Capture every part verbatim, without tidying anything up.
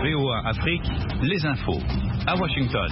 V O A Afrique, les infos. À Washington.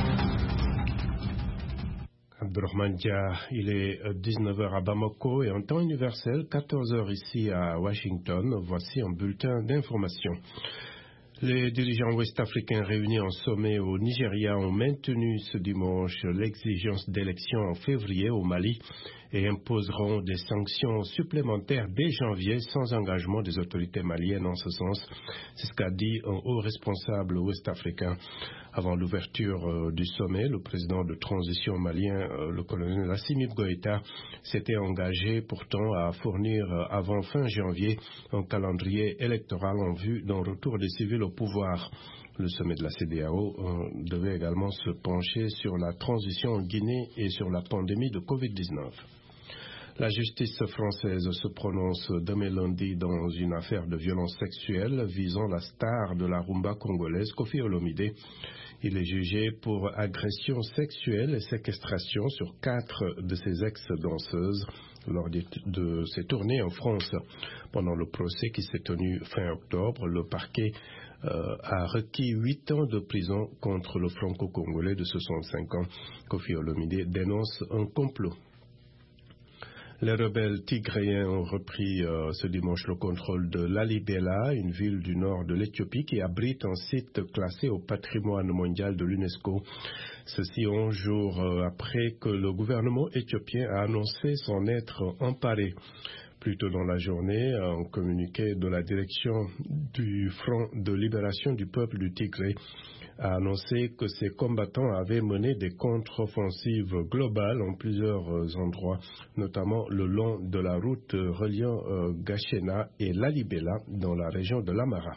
Abdurrahman Dia, il est dix-neuf heures à Bamako et en temps universel, quatorze heures ici à Washington. Voici un bulletin d'information. Les dirigeants ouest-africains réunis en sommet au Nigeria ont maintenu ce dimanche l'exigence d'élections en février au Mali et imposeront des sanctions supplémentaires dès janvier sans engagement des autorités maliennes en ce sens. C'est ce qu'a dit un haut responsable ouest-africain. Avant l'ouverture euh, du sommet, le président de transition malien, euh, le colonel Assimi Goïta, s'était engagé pourtant à fournir euh, avant fin janvier un calendrier électoral en vue d'un retour des civils au pouvoir. Le sommet de la C D A O euh, devait également se pencher sur la transition en Guinée et sur la pandémie de covid dix-neuf. La justice française se prononce demain lundi dans une affaire de violence sexuelle visant la star de la rumba congolaise, Koffi Olomide. Il est jugé pour agression sexuelle et séquestration sur quatre de ses ex-danseuses lors de ses tournées en France. Pendant le procès qui s'est tenu fin octobre, le parquet euh, a requis huit ans de prison contre le franco-congolais de soixante-cinq ans. Koffi Olomide dénonce un complot. Les rebelles tigréens ont repris euh, ce dimanche le contrôle de Lalibela, une ville du nord de l'Éthiopie qui abrite un site classé au patrimoine mondial de l'UNESCO. Ceci onze jours euh, après que le gouvernement éthiopien a annoncé s'en être emparé. Plus tôt dans la journée, un communiqué de la direction du Front de libération du peuple du Tigré a annoncé que ses combattants avaient mené des contre-offensives globales en plusieurs endroits, notamment le long de la route reliant euh, Gachena et Lalibela dans la région de l'Amara.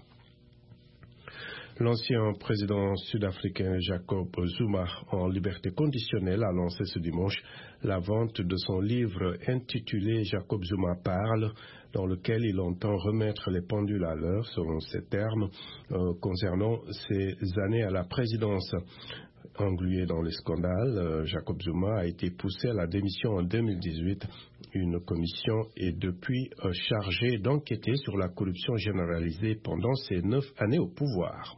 L'ancien président sud-africain Jacob Zuma, en liberté conditionnelle, a lancé ce dimanche la vente de son livre intitulé Jacob Zuma parle, dans lequel il entend remettre les pendules à l'heure, selon ses termes, euh, concernant ses années à la présidence. Englué dans les scandales, euh, Jacob Zuma a été poussé à la démission en deux mille dix-huit. Une commission est depuis euh, chargée d'enquêter sur la corruption généralisée pendant ses neuf années au pouvoir.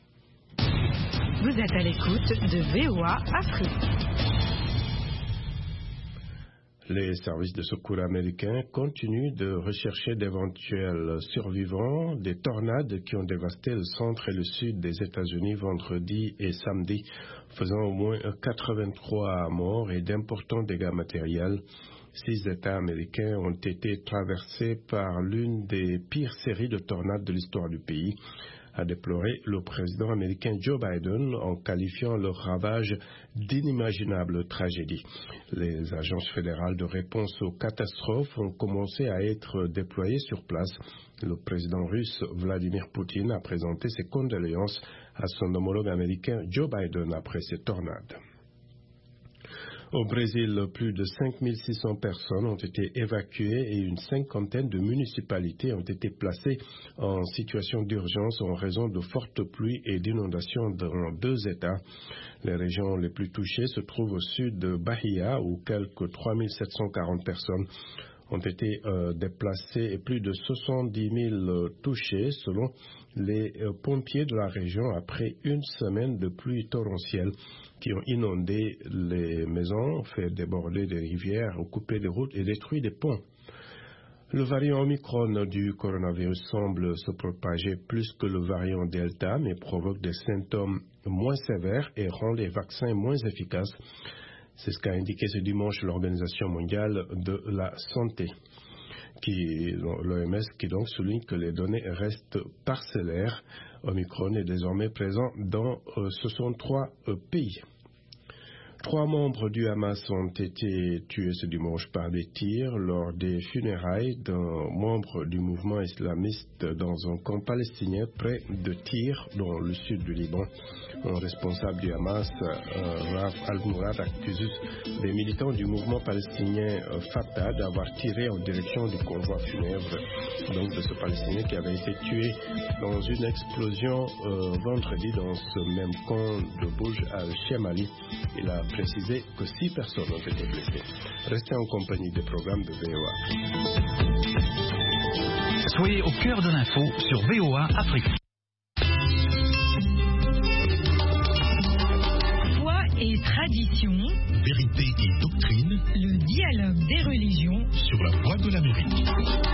Vous êtes à l'écoute de V O A Afrique. Les services de secours américains continuent de rechercher d'éventuels survivants des tornades qui ont dévasté le centre et le sud des États-Unis vendredi et samedi, faisant au moins quatre-vingt-trois morts et d'importants dégâts matériels. Six États américains ont été traversés par l'une des pires séries de tornades de l'histoire du pays, a déploré le président américain Joe Biden en qualifiant leur ravage d'inimaginable tragédie. Les agences fédérales de réponse aux catastrophes ont commencé à être déployées sur place. Le président russe Vladimir Poutine a présenté ses condoléances à son homologue américain Joe Biden après ces tornades. Au Brésil, plus de cinq mille six cents personnes ont été évacuées et une cinquantaine de municipalités ont été placées en situation d'urgence en raison de fortes pluies et d'inondations dans deux États. Les régions les plus touchées se trouvent au sud de Bahia, où quelques trois mille sept cent quarante personnes ont été euh, déplacées et plus de soixante-dix mille euh, touchés selon les euh, pompiers de la région après une semaine de pluie torrentielle qui ont inondé les maisons, fait déborder des rivières, coupé des routes et détruit des ponts. Le variant Omicron du coronavirus semble se propager plus que le variant Delta, mais provoque des symptômes moins sévères et rend les vaccins moins efficaces. C'est ce qu'a indiqué ce dimanche l'Organisation mondiale de la santé, qui, l'O M S, qui donc souligne que les données restent parcellaires. Omicron est désormais présent dans euh, soixante-trois euh, pays. Trois membres du Hamas ont été tués ce dimanche par des tirs lors des funérailles d'un membre du mouvement islamiste dans un camp palestinien près de Tyr, dans le sud du Liban. Un responsable du Hamas, euh, Raf al-Mourad, accuse des militants du mouvement palestinien euh, Fatah d'avoir tiré en direction du convoi funèbre donc de ce Palestinien qui avait été tué dans une explosion euh, vendredi dans ce même camp de Bouj al-Shemali. Il a précisé que six personnes ont été blessées. Restez en compagnie des programmes de V O A. Soyez au cœur de l'info sur V O A Afrique. tradition, vérité et doctrine, le dialogue des religions sur la voie de l'Amérique.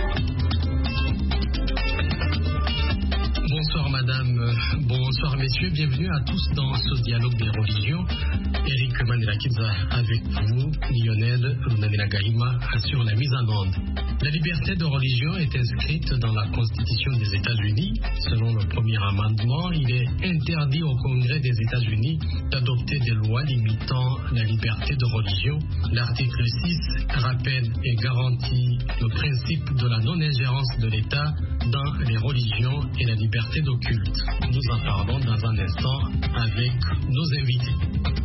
Bonsoir madame, bonsoir messieurs, bienvenue à tous dans ce dialogue des religions. Eric Manelakiza avec vous, Lionel Nanelagaïma sur la mise en onde. La liberté de religion est inscrite dans la Constitution des États-Unis. Selon le premier amendement, il est interdit au Congrès des États-Unis d'adopter des lois limitant la liberté de religion. L'article six rappelle et garantit le principe de la non-ingérence de l'État dans les religions et la liberté d'occulte. Nous en parlons dans un instant avec nos invités.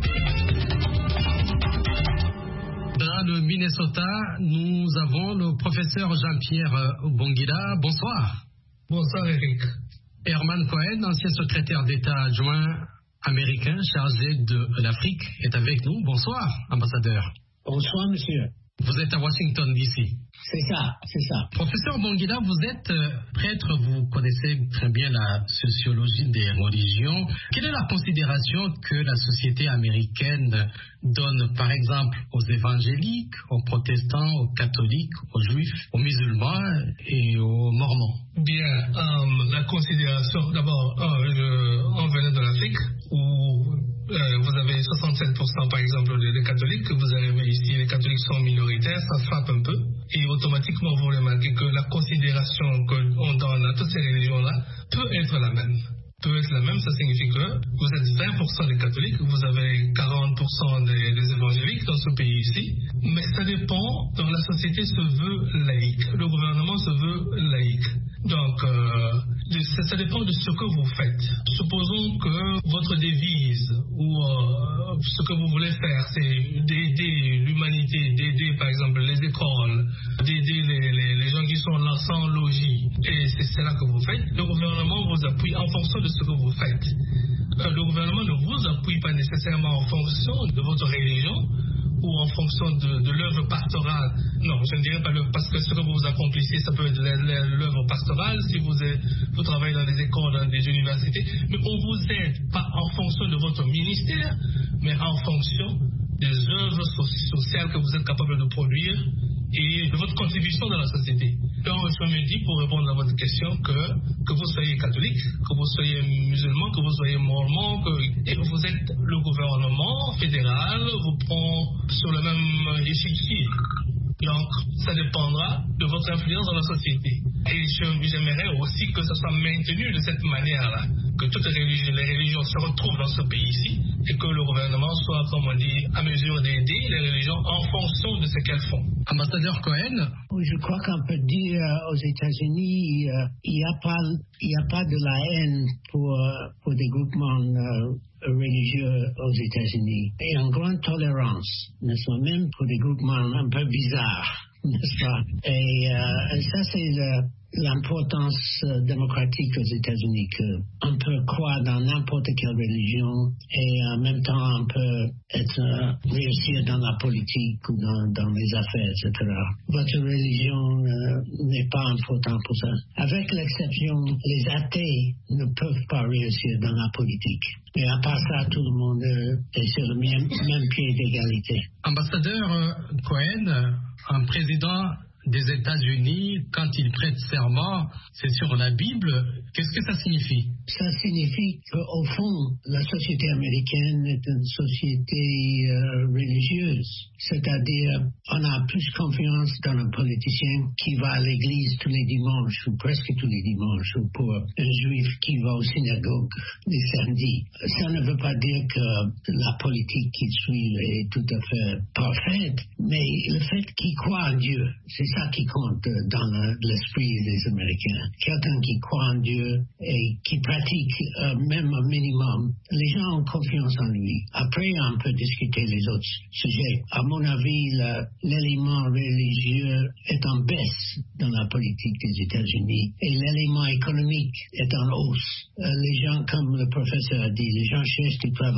Dans le Minnesota, nous avons le professeur Jean-Pierre Bonguila. Bonsoir. Bonsoir Eric. Herman Cohen, ancien secrétaire d'État adjoint américain chargé de l'Afrique, est avec nous. Bonsoir, ambassadeur. Bonsoir, monsieur. Vous êtes à Washington, D C. C'est ça, c'est ça. Professeur Bonguila, vous êtes euh, prêtre, vous connaissez très bien la sociologie des religions. Quelle est la considération que la société américaine donne, par exemple, aux évangéliques, aux protestants, aux catholiques, aux juifs, aux musulmans et aux mormons? Bien, euh, la considération, d'abord, euh, je, on venait de l'Afrique où euh, vous avez soixante-sept pour cent par exemple des catholiques, vous arrivez ici, les catholiques sont minoritaires, ça frappe un peu, et automatiquement vous remarquez que la considération qu'on donne à toutes ces religions-là peut être la même. peut être la même, ça signifie que vous êtes vingt pour cent des catholiques, vous avez quarante pour cent des, des évangéliques dans ce pays ici, mais ça dépend, donc la société se veut laïque, le gouvernement se veut laïque. Donc, euh, ça, ça dépend de ce que vous faites. Supposons que votre devise ou euh, ce que vous voulez faire, c'est d'aider l'humanité, d'aider par exemple les écoles, d'aider les, les, les gens qui sont là sans logis, et c'est cela que vous faites. Le gouvernement vous appuie en fonction de ce que vous faites. Euh, le gouvernement ne vous appuie pas nécessairement en fonction de votre religion ou en fonction de, de l'œuvre pastorale. Non, je ne dirais pas l'œuvre, parce que ce que vous accomplissez, ça peut être l'œuvre pastorale, si vous, êtes, vous travaillez dans des écoles, dans des universités, mais on vous aide pas en fonction de votre ministère, mais en fonction des œuvres so- sociales que vous êtes capable de produire et de votre contribution dans la société. Donc, je me dis, pour répondre à votre question, que, que vous soyez catholique, que vous soyez musulman, que vous soyez mormon, que, et vous êtes le gouvernement fédéral, vous prend sur le même échiquier. Donc, ça dépendra de votre influence dans la société. Et je, j'aimerais aussi que ça soit maintenu de cette manière-là, que toutes les religions, les religions se retrouvent dans ce pays-ci et que le gouvernement soit, comme on dit, à mesure d'aider les religions en fonction de ce qu'elles font. Ambassadeur Cohen. Je crois qu'on peut dire euh, aux États-Unis, euh, il n'y a pas, il n'y a pas de la haine pour, euh, pour des groupements euh, religieux aux États-Unis. Et une grande tolérance, n'est-ce pas, même pour des groupements un peu bizarres, n'est-ce pas? Et, euh, et ça, c'est le, l'importance euh, démocratique aux États-Unis, qu'on peut croire dans n'importe quelle religion et en même temps on peut être, euh, réussir dans la politique ou dans, dans les affaires, et cetera. Votre religion euh, n'est pas importante pour ça. Avec l'exception, les athées ne peuvent pas réussir dans la politique. Et à part ça, tout le monde euh, est sur le même, même pied d'égalité. Ambassadeur euh, Cohen, un président des États-Unis, quand il prête serment, c'est sur la Bible. Qu'est-ce que ça signifie? Ça signifie qu'au fond, la société américaine est une société euh, religieuse. C'est-à-dire, on a plus confiance dans un politicien qui va à l'église tous les dimanches, ou presque tous les dimanches, ou pour un juif qui va au synagogue les samedis. Ça ne veut pas dire que la politique qu'il suit est tout à fait parfaite, mais le fait qu'il croit en Dieu, c'est ça qui compte dans le, l'esprit des Américains. Quelqu'un qui croit en Dieu et qui pratique euh, même un minimum, les gens ont confiance en lui. Après, on peut discuter les autres sujets. À mon avis, le, l'élément religieux est en baisse dans la politique des États-Unis et l'élément économique est en hausse. Euh, les gens, comme le professeur a dit, les gens cherchent du travail.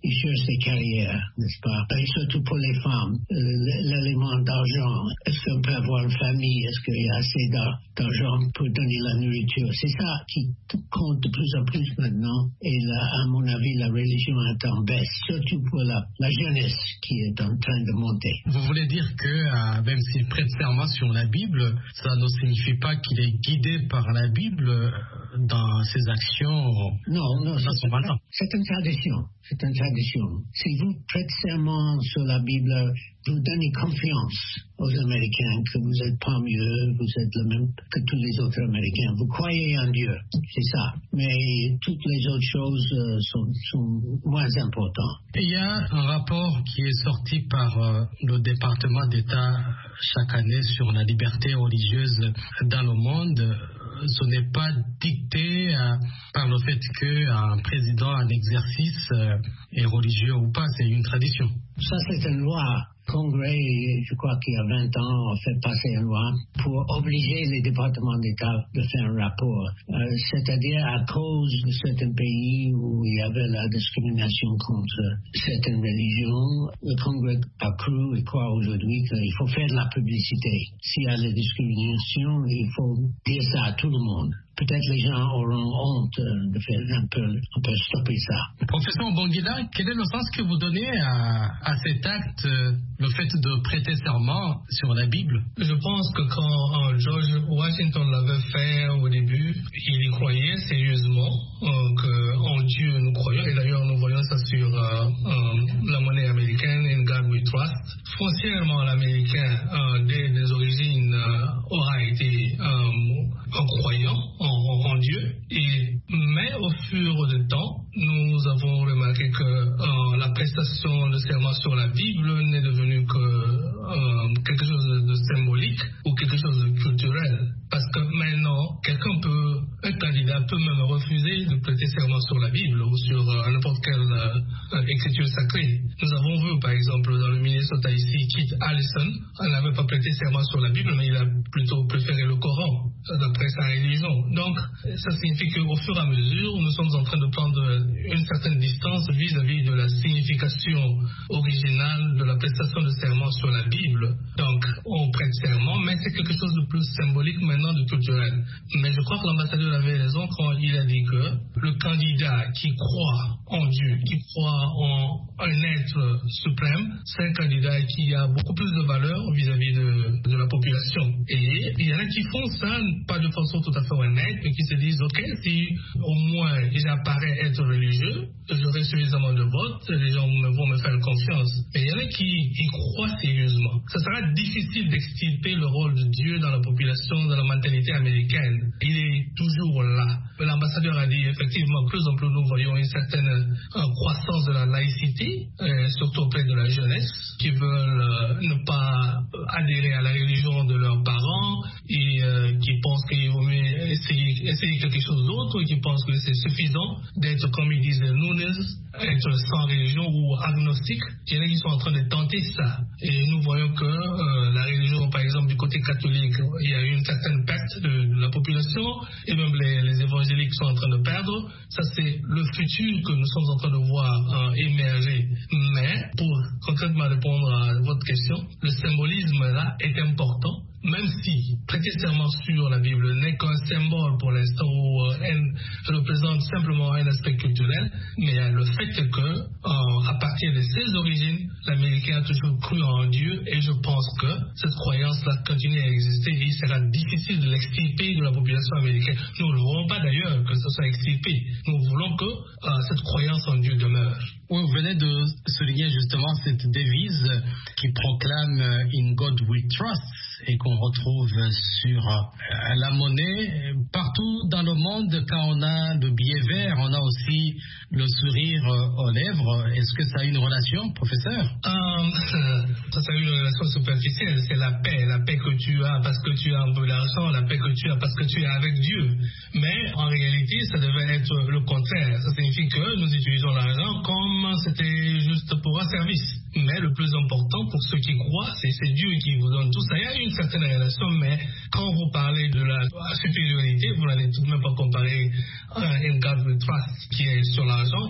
ils cherchent des carrières, n'est-ce pas? Et surtout pour les femmes, l'élément d'argent. Est-ce qu'on peut avoir une famille? Est-ce qu'il y a assez d'argent pour donner la nourriture? C'est ça qui compte de plus en plus maintenant. Et là, à mon avis, la religion est en baisse, surtout pour la, la jeunesse qui est en train de monter. Vous voulez dire que euh, même s'il prête serment sur la Bible, ça ne signifie pas qu'il est guidé par la Bible dans ses actions? Non, non, dans son malin. C'est une tradition. C'est une tradition. Si vous prêtez serment sur la Bible, vous donnez confiance aux Américains que vous n'êtes pas mieux, vous êtes le même que tous les autres Américains. Vous croyez en Dieu, c'est ça. Mais toutes les autres choses euh, sont, sont moins importantes. Il y a un rapport qui est sorti par euh, le département d'État chaque année sur la liberté religieuse dans le monde. Ce n'est pas dicté euh, par le fait qu'un président en exercice euh, est religieux ou pas, c'est une tradition. Ça, c'est une loi. Le Congrès, je crois qu'il y a vingt ans, a fait passer une loi pour obliger les départements d'État de faire un rapport. Euh, c'est-à-dire à cause de certains pays où il y avait la discrimination contre certaines religions, le Congrès a cru et croit aujourd'hui qu'il faut faire de la publicité. S'il y a la discrimination, il faut dire ça à tout le monde. Peut-être les gens auront honte de faire un peu, un peu stopper ça. Professeur Mbongila, quel est le sens que vous donnez à, à cet acte, le fait de prêter serment sur la Bible? Je pense que quand euh, George Washington l'avait fait au début, il y croyait sérieusement euh, qu'en Dieu nous croyons, et d'ailleurs nous voyons ça sur euh, euh, la monnaie américaine, In God We Trust. Foncièrement, l'américain, euh, dès les origines, euh, aura été euh, un croyant en, en Dieu, et, mais au fur du temps, nous avons remarqué que euh, la prestation de serment sur la Bible n'est devenue que euh, quelque chose de, de symbolique ou quelque chose de culturel. Parce que maintenant, quelqu'un peut, un candidat peut même refuser de prêter serment sur la Bible ou sur euh, n'importe quelle euh, écriture sacrée. Nous avons vu, par exemple, dans le Minnesota ici, Kit Allison, elle n'avait pas prêté serment sur la Bible, mais il a plutôt préféré le Coran, d'après sa religion. Donc, ça signifie qu'au fur et à mesure, nous sommes en train de prendre une certaine distance vis-à-vis de la signification originale de la prestation de serment sur la Bible. Donc, on prête serment, mais c'est quelque chose de plus symbolique maintenant, de culturel. Mais je crois que l'ambassadeur avait raison quand il a dit que le candidat qui croit en Dieu, qui croit en un être suprême, c'est un candidat qui a beaucoup plus de valeur vis-à-vis de, de la population. Et il y en a qui font ça, pas de façon tout à fait honnête, mais qui se disent, ok, si au moins j'apparais être religieux, j'aurai suffisamment de votes, les gens vont me faire confiance. Mais il y en a qui y croient sérieusement. Ça sera difficile d'extirper le rôle de Dieu dans la population, dans la mentalité américaine. Il est toujours là. L'ambassadeur a dit, effectivement, plus en plus nous voyons une certaine euh, croissance de la laïcité, euh, surtout auprès de la jeunesse, qui veulent euh, ne pas adhérer à la religion de leurs parents et euh, qui pensent qu'il vaut mieux essayer, essayer quelque chose d'autre, et qui pensent que c'est suffisant d'être, comme ils disent, nunes, être sans religion ou agnostique. Il y en a qui sont en train de tenter ça. Et nous voyons que euh, la religion, par exemple, du côté catholique, il y a une certaine perte de, de la population, et même les, les évangéliques sont en train de perdre. Ça, c'est le futur que nous sommes en train de voir euh, émerger. Mais, pour concrètement répondre à votre question, le symbolisme là est important. Même si prêter serment sur la Bible n'est qu'un symbole pour l'instant, où euh, elle représente simplement un aspect culturel, mais euh, le fait que, euh, à partir de ses origines, l'Américain a toujours cru en Dieu, et je pense que cette croyance-là continue à exister, et il sera difficile de l'extirper de la population américaine. Nous ne voulons pas d'ailleurs que ça soit extirpé. Nous voulons que euh, cette croyance en Dieu demeure. Oui, vous venez de souligner justement cette devise qui proclame « In God we trust » et qu'on retrouve sur euh, la monnaie. Partout dans le monde, quand on a le billet vert, on a aussi le sourire euh, aux lèvres. Est-ce que ça a une relation, professeur? um, Ça, ça a une relation superficielle. C'est la paix. La paix que tu as parce que tu as un peu d'argent, la paix que tu as parce que tu es avec Dieu. Mais en réalité, ça devait être le contraire. Ça signifie que nous utilisons l'argent comme c'était juste pour un service. Mais le plus important pour ceux qui croient, c'est, c'est Dieu qui vous donne tout ça. Il y a une certaine relation, mais quand vous parlez de la supériorité, vous n'allez tout de même pas comparer un God we trust qui est sur l'argent et le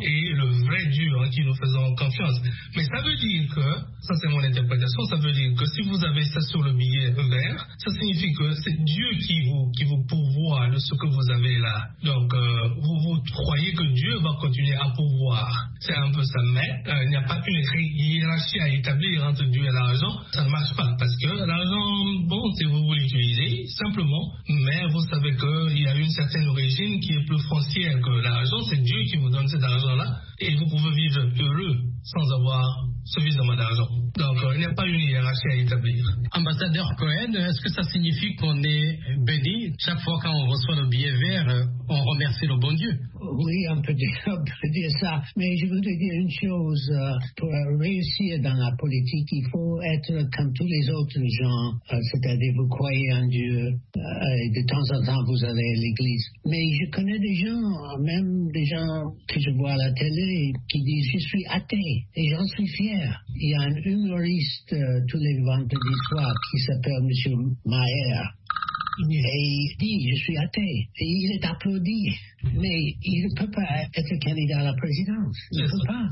le vrai Dieu en qui nous faisons confiance. Mais ça veut dire que, ça c'est mon interprétation, ça veut dire que si vous avez ça sur le billet vert, ça signifie que c'est Dieu qui vous, qui vous pourvoit de ce que vous avez là. Donc, euh, vous, vous croyez que Dieu va continuer à pourvoir. C'est un peu ça, mais euh, il n'y a pas une hiérarchie à établir entre Dieu et l'argent. Ça ne marche pas, parce que l'argent, bon, c'est vous vous l'utilisez, simplement, mais vous savez qu'il y a une certaine origine qui est plus foncière que l'argent. C'est Dieu qui vous donne cet argent-là, et vous pouvez vivre heureux sans avoir suffisamment d'argent. Donc, euh, il n'y a pas une hiérarchie à établir. Ambassadeur Cohen, est-ce que ça signifie qu'on est béni chaque fois qu'on reçoit le billet vert, on remercie le bon Dieu? Oui, on peut dire, on peut dire ça, mais je voudrais dire une chose, euh, pour réussir dans la politique, il faut être comme tous les autres gens, euh, c'est-à-dire vous croyez en Dieu, euh, et de temps en temps vous allez à l'église. Mais je connais des gens, même des gens que je vois à la télé, qui disent je suis athée, et j'en suis fier. Il y a un humoriste euh, tous les vendredis soirs qui s'appelle M. Maher. Et il dit, je suis athée. Et il est applaudi. Mais il ne peut pas être candidat à la présidence. Il ne peut pas.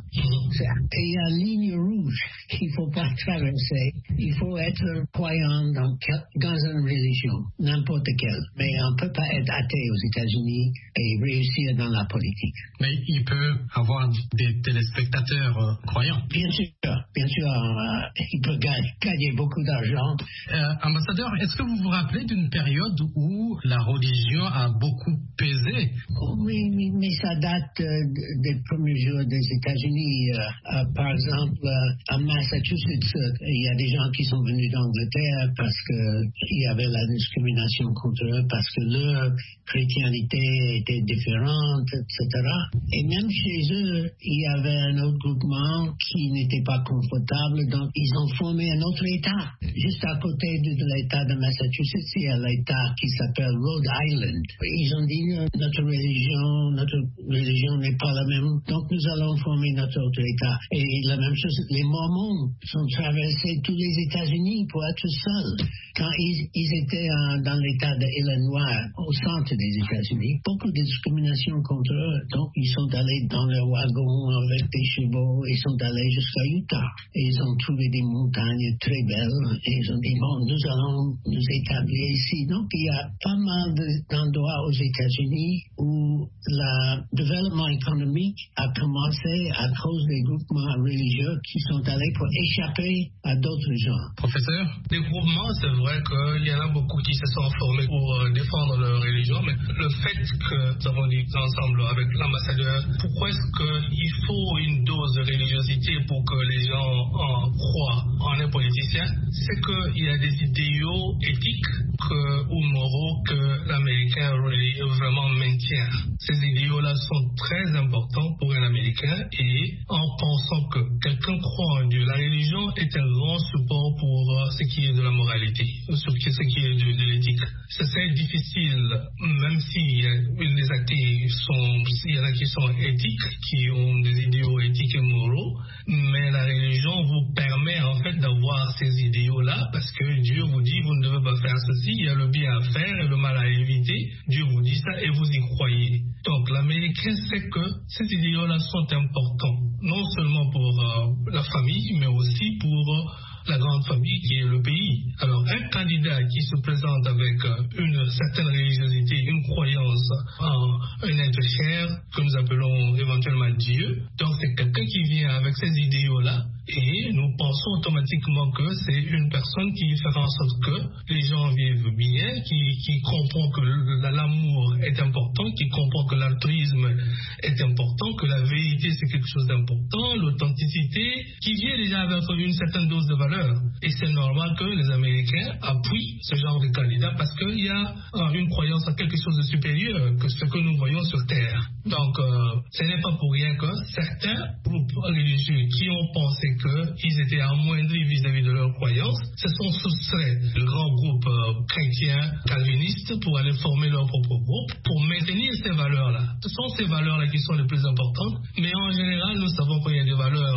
Et il y a une ligne rouge qu'il ne faut pas traverser. Il faut être croyant dans, dans une religion, n'importe quelle. Mais on ne peut pas être athée aux États-Unis et réussir dans la politique. Mais il peut avoir des téléspectateurs euh, croyants. Bien sûr. Bien sûr, euh, il peut gagner, gagner beaucoup d'argent. Euh, ambassadeur, est-ce que vous vous rappelez d'une période où la religion a beaucoup pesé? Oui, oui, mais ça date euh, des premiers jours des États-Unis. Euh, euh, par exemple, euh, à Massachusetts, euh, il y a des gens qui sont venus d'Angleterre parce qu'il y avait la discrimination contre eux, parce que leur chrétienté était différente, et cetera. Et même chez eux, il y avait un autre groupement qui n'était pas confortable, donc ils ont formé un autre État. Juste à côté de, de l'État de Massachusetts, il y a l'État qui s'appelle Rhode Island. Ils ont dit notre religion, notre religion n'est pas la même, donc nous allons former notre autre État. Et la même chose, les Mormons sont traversés tous les États-Unis pour être seuls. Quand ils, ils étaient euh, dans l'État de Illinois, au centre des États-Unis, beaucoup de discrimination contre eux. Donc ils sont allés dans leur wagon avec des chevaux, ils sont allés jusqu'à Utah. Et ils ont trouvé des montagnes très belles. Et ils ont dit, bon, nous allons nous établir ici. Donc il y a pas mal d'endroits aux États-Unis où le développement économique a commencé à cause des groupements religieux qui sont allés pour échapper à d'autres gens. Professeur? Les groupements, c'est vrai qu'il y en a beaucoup qui se sont formés pour euh, défendre leur religion, mais le fait que nous avons dit ensemble avec l'ambassadeur, pourquoi est-ce qu'il faut une dose de religiosité pour que les gens en croient en un politicien? C'est qu'il y a des idéaux éthiques que, ou moraux que l'Américain vraiment maintient. Ces idéaux-là sont très importants pour un Américain, et en pensant que quelqu'un croit en Dieu, la religion est un grand support pour uh, ce qui est de la moralité, sur ce qui est de, de l'éthique. C'est très difficile, même si les athées sont, il y en a qui sont éthiques, qui ont des idéaux éthiques et moraux, mais la religion vous permet en fait d'avoir ces idéaux-là, parce que Dieu vous dit, vous ne devez pas faire ceci, il y a le bien à faire et le mal à éviter. Dieu vous dit ça et vous y croyez. Donc l'Américain sait que ces idéaux-là sont importants, non seulement pour euh, la famille, mais aussi pour euh, la grande famille qui est le pays. Alors un candidat qui se présente avec euh, une certaine religiosité, une croyance en un être cher, que nous appelons éventuellement Dieu, donc c'est quelqu'un qui vient avec ces idéaux-là, et nous pensons automatiquement que c'est une personne qui fait en sorte que les gens vivent bien, qui, qui comprend que l'amour est important, qui comprend que l'altruisme est important, que la vérité c'est quelque chose d'important, l'authenticité, qui vient déjà avec une certaine dose de valeur. Et c'est normal que les Américains appuient ce genre de candidat parce qu'il y a euh, une croyance en quelque chose de supérieur que ce que nous voyons sur Terre. Donc, euh, ce n'est pas pour rien que certains groupes religieux qui ont pensé qu'ils étaient amoindris vis-à-vis de leurs croyances se sont soustraits de grands groupes euh, chrétiens calvinistes pour aller former leur propre groupe pour maintenir ces valeurs-là. Ce sont ces valeurs-là qui sont les plus importantes, mais en général, nous savons qu'il y a des valeurs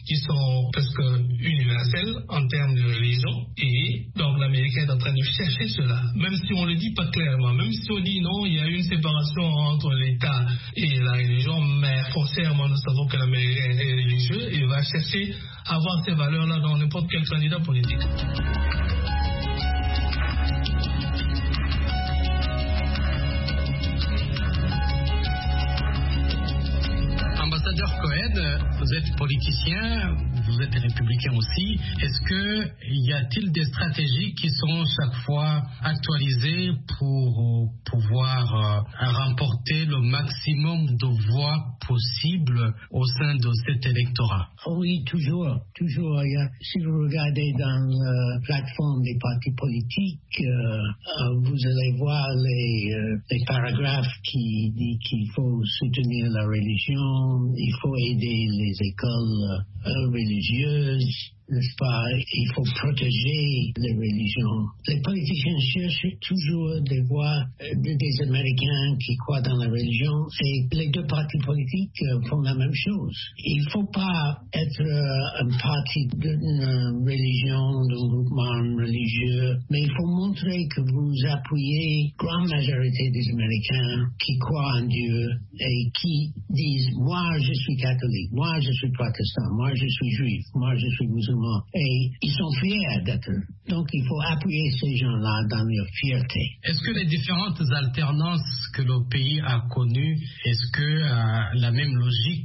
qui sont presque universelles en termes de religion. Et donc l'Américain est en train de chercher cela, même si on ne le dit pas clairement, même si on dit non, il y a une séparation entre l'État et la religion, mais foncièrement nous savons que l'Américain est religieux et va chercher à avoir ces valeurs-là dans n'importe quel candidat politique. Ambassadeur Cohen, vous êtes politicien, vous êtes républicain aussi. Est-ce que y a-t-il des stratégies qui sont chaque fois actualisées pour pouvoir euh, remporter le maximum de voix possible au sein de cet électorat? Oui, toujours, toujours. Il y a, si vous regardez dans la plateforme des partis politiques, euh, vous allez voir les, euh, les paragraphes qui disent qu'il faut soutenir la religion, il faut aider les écoles euh, religieuses, n'est-ce pas? Il faut protéger les religions. Les politiciens cherchent toujours des voix des Américains qui croient dans la religion et les deux partis politiques font la même chose. Il ne faut pas être un parti d'une religion, d'un groupement religieux, mais il faut montrer que vous appuyez la grande majorité des Américains qui croient en Dieu et qui disent « moi je suis catholique, moi je suis protestant, moi je suis juif, moi je suis musulman ». Et ils sont fiers d'être. Donc il faut appuyer ces gens-là dans leur fierté. Est-ce que les différentes alternances que le pays a connues, est-ce que euh, la même logique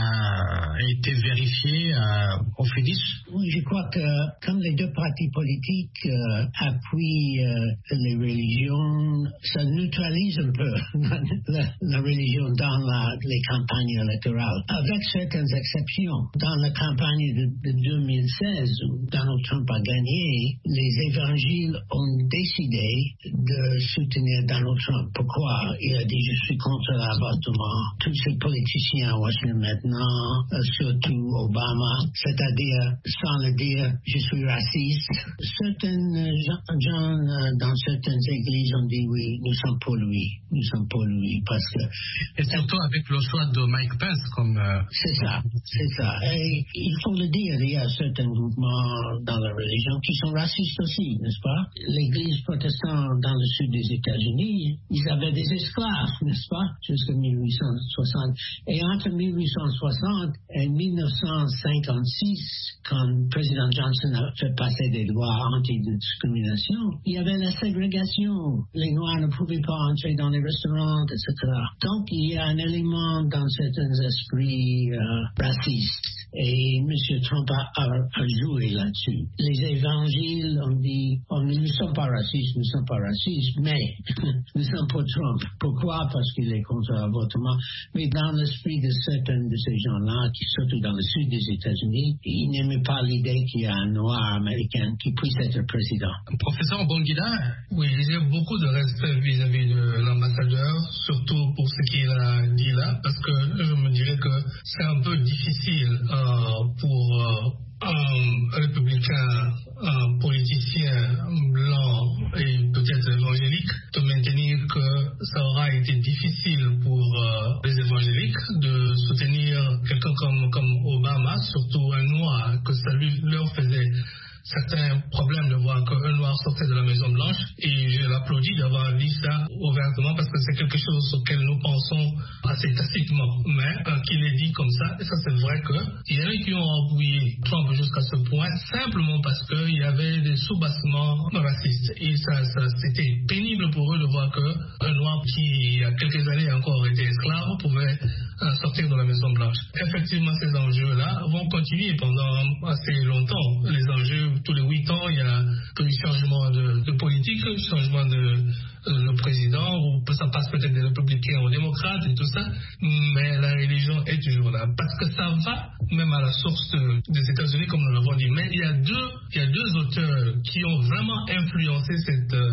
a été vérifiée euh, au finish? Oui, je crois que comme les deux partis politiques euh, appuient euh, les religions, ça neutralise un peu la, la religion dans la, les campagnes électorales, avec certaines exceptions. Dans la campagne de, de deux mille seize, où Donald Trump a gagné, les évangiles ont décidé de soutenir Donald Trump. Pourquoi? Il a dit « je suis contre l'avortement ». Tous ces politiciens à Washington maintenant, euh, surtout Obama, c'est-à-dire sans le dire « je suis raciste ». Certains gens euh, dans certaines églises ont dit « oui, nous sommes pour lui, nous sommes pour lui ». Parce que, et surtout avec le choix de Mike Pence comme... Euh... C'est ça, c'est ça. Et il faut le dire, il y a certains groupements dans la religion qui sont racistes aussi, n'est-ce pas? L'Église protestante dans le sud des États-Unis, ils avaient des esclaves, n'est-ce pas? Jusqu'en mille huit cent soixante. Et entre mille huit cent soixante et mille neuf cent cinquante-six, quand le président Johnson a fait passer des lois anti-discrimination, il y avait la ségrégation. Les Noirs ne pouvaient pas entrer dans les restaurants, et cetera. Donc, il y a un élément dans certains esprits euh, racistes. Et M. Trump a, a, a joué là-dessus. Les évangiles ont dit oh, nous ne sommes pas racistes, nous ne sommes pas racistes, mais nous sommes pour Trump. Pourquoi? Parce qu'il est contre l'avortement. Mais dans l'esprit de certains de ces gens-là, qui surtout dans le sud des États-Unis, ils n'aimaient pas l'idée qu'il y a un noir américain qui puisse être président. Professeur Bongida? Oui, j'ai beaucoup de respect vis-à-vis de l'ambassadeur, surtout pour ce qu'il a dit là, parce que je me dirais que c'est un peu difficile euh, pour euh, un républicain, un politicien blanc et peut-être évangélique de maintenir que ça aura été difficile pour euh, les évangéliques de soutenir quelqu'un comme, comme Obama, surtout un noir, que ça lui, leur faisait certains problèmes de voir qu'un noir sortait de la Maison Blanche, et je l'applaudis d'avoir dit ça ouvertement parce que c'est quelque chose auquel nous pensons assez tacitement, mais euh, qu'il est dit comme ça, et ça c'est vrai qu'il y en a qui ont appuyé Trump jusqu'à ce point simplement parce qu'il y avait des soubassements racistes, et ça, ça c'était pénible pour eux de voir qu'un noir qui il y a quelques années encore était esclave pouvait euh, sortir de la Maison Blanche. Effectivement, ces enjeux-là vont continuer pendant assez longtemps. Les enjeux, tous les huit ans, il y a un changement de, de politique, un changement de euh, le président, ou ça passe peut-être des républicains aux démocrates et tout ça, mais la religion est toujours là, parce que ça va même à la source de, des États-Unis, comme nous l'avons dit. Mais il y a deux, il y a deux auteurs qui ont vraiment influencé cette, euh,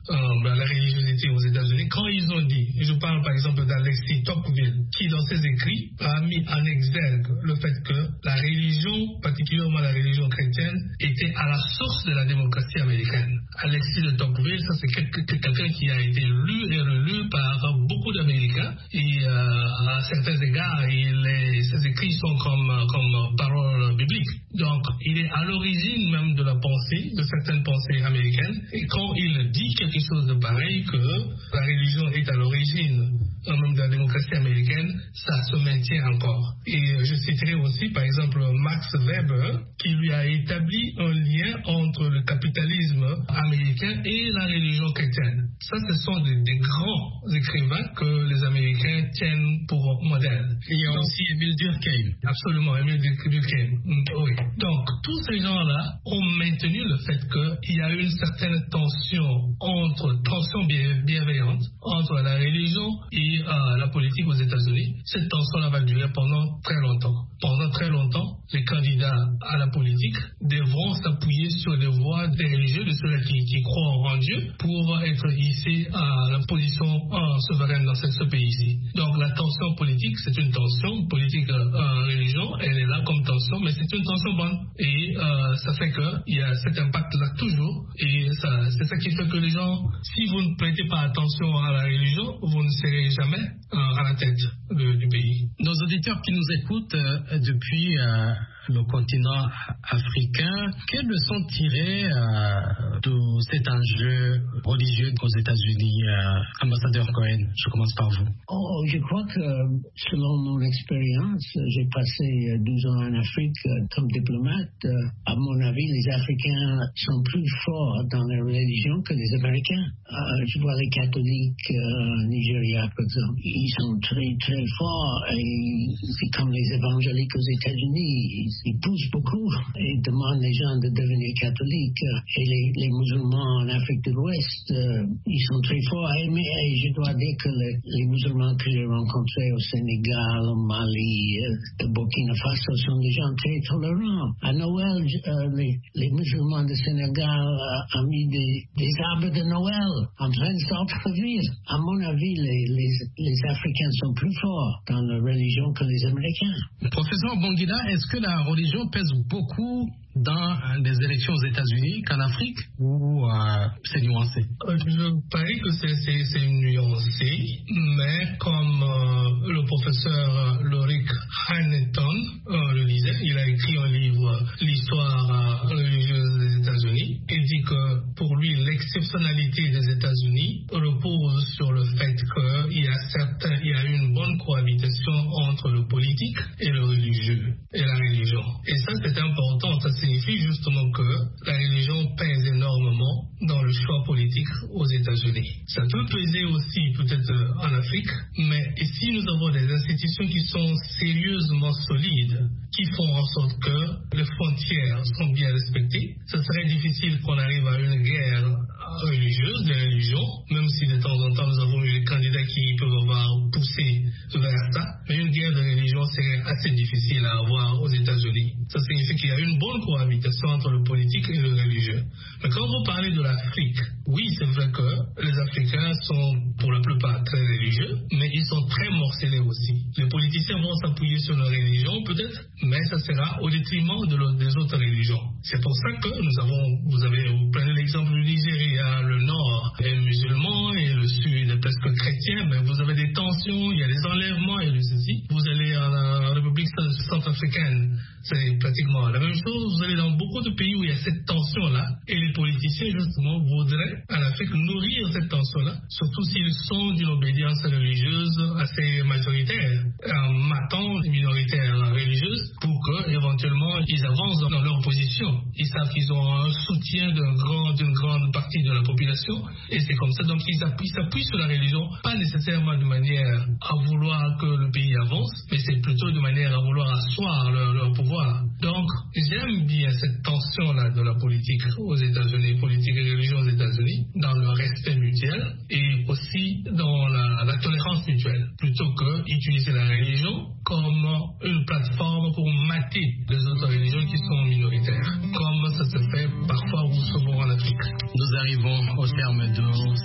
euh, la religiosité aux États-Unis, quand ils ont dit, je parle par exemple d'Alexis Tocqueville, qui dans ses écrits a mis en exergue le fait que la religion, particulièrement la religion chrétienne, était à la source de la démocratie américaine. Alexis de Tocqueville, ça c'est quelqu'un qui a été lu et relu par beaucoup d'Américains et euh, à certains égards, il est, ses écrits sont comme, comme paroles bibliques. Donc, il est à l'origine même de la pensée, de certaines pensées américaines. Et quand il dit quelque chose de pareil, que la religion est à l'origine même de la démocratie américaine, ça se maintient encore. Et je citerai aussi, par exemple, Max Weber, qui lui a établi un lien entre le capitalisme américain et la religion chrétienne. Ça, ce sont des, des grands écrivains que les Américains tiennent pour modèle. Il y a Donc, aussi Émile Durkheim. Absolument, Émile Durkheim. Oui. Donc, tous ces gens-là ont maintenu le fait qu'il y a une certaine tension entre, tension bienveillante entre la religion et euh, la politique aux États-Unis. Cette tension-là va durer pendant très longtemps. Pendant très longtemps, les candidats à la politique devront s'appuyer sur les voix des religieux, de ceux qui, qui croient en Dieu, pour être hissés à la position euh, souveraine dans ce, ce pays-ci. Donc, la tension politique, c'est une tension politique euh, religion, elle est là comme tension, mais c'est une tension bonne. Et euh, ça fait qu'il y a cet impact-là toujours. Et ça, c'est ça qui fait que les gens, si vous ne prêtez pas attention à la religion, vous ne serez jamais euh, à la tête de, du pays. Nos auditeurs qui nous écoutent euh, depuis euh, le continent africain, quelles leçons tirer euh, de cet enjeu religieux aux États-Unis, euh, ambassadeur Cohen? Je commence par vous. Oh, je crois que selon mon expérience, j'ai passé douze ans en Afrique comme diplomate. À mon avis, les Africains sont plus forts dans la religion que les Américains. Euh, je vois les catholiques euh, Nigeria, par exemple. Ils sont très, très forts et c'est comme les évangéliques aux États-Unis. Ils poussent beaucoup et demandent les gens de devenir catholiques. Et les, les musulmans en Afrique de l'Ouest, euh, ils sont très forts. Et, mais, et je dois dire que les, les musulmans que j'ai rencontrés au Sénégal, au Mali, euh, au Burkina Faso sont des gens très tolérants. À Noël, euh, les, les musulmans du Sénégal euh, ont mis des, des arbres de Noël en plein centre-ville. À mon avis, les, les, les Africains sont plus forts dans la religion que les Américains. Professeur Bongida, est-ce que la religion pèse beaucoup dans les élections aux États-Unis qu'en Afrique, ou euh, c'est nuancé? euh, Je parie que c'est, c'est, c'est nuancé, mais comme euh, le professeur Lorik Hanneton euh, le disait, il a écrit un livre, L'histoire euh, religieuse des États-Unis. Il dit que pour lui, l'exceptionnalité des États-Unis repose sur le fait qu'il y a certains, il y a une bonne cohabitation entre le politique et le religieux, et la religion. Et ça, c'est important. Ça signifie justement que la religion pèse énormément dans le choix politique aux États-Unis. Ça peut peser aussi peut-être en Afrique, mais ici nous avons des institutions qui sont sérieusement solides, qui font en sorte que les frontières sont bien respectées. Ce serait difficile qu'on arrive à une guerre religieuse, des religions, même si de temps en temps nous avons eu des candidats qui peuvent avoir poussé vers ça, mais une guerre de religion serait assez difficile à avoir aux États-Unis. Ça signifie qu'il y a une bonne cohabitation entre le politique et le religieux. Mais quand vous parlez de l'Afrique, oui, c'est vrai que les Africains sont pour la plupart très religieux, mais ils sont très morcelés aussi. Les politiciens vont s'appuyer sur leur religion, peut-être, mais ça sera au détriment de le, des autres religions. C'est pour ça que nous avons, vous avez, vous prenez l'exemple du Nigeria, le nord est musulman et le sud est presque chrétien, mais vous avez des tensions, il y a des enlèvements et de ceci. Vous allez en République centrafricaine, c'est pratiquement la même chose. Vous allez dans beaucoup de pays où il y a cette tension-là, et les politiciens, justement, voudraient en Afrique nourrir cette tension-là, surtout s'ils sont d'une obédience religieuse assez majoritaire, en matant les minoritaires religieuses pour que, éventuellement, ils avancent dans leur position. Ils savent qu'ils ont un soutien d'un grand, d'une grande partie de la population, et c'est comme ça. Donc, ils s'appuient, s'appuient sur la religion, pas nécessairement de manière à vouloir que le pays avance, mais c'est plutôt de manière à vouloir asseoir leur, leur pouvoir. Donc, j'aime bien cette tension-là de la politique aux États-Unis, politique et religion aux États-Unis, dans le respect mutuel et aussi dans la, la tolérance mutuelle, plutôt que utiliser la religion comme une plateforme pour mater les autres religions qui sont minoritaires, comme ça se fait parfois ou souvent en Afrique. Nous arrivons au terme de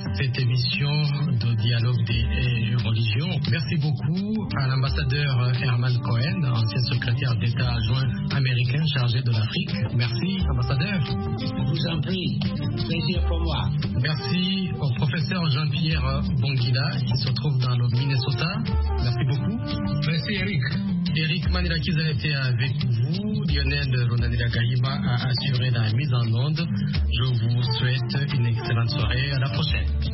à l'ambassadeur Herman Cohen, ancien secrétaire d'État adjoint américain chargé de l'Afrique. Merci, ambassadeur. Je vous en prie. Plaisir pour moi. Merci au professeur Jean-Pierre Bonguila qui se trouve dans le Minnesota. Merci beaucoup. Merci, Eric. Eric Manilakiza a été avec vous. Lionel Ronanila Gahima a assuré la mise en onde. Je vous souhaite une excellente soirée. À la prochaine.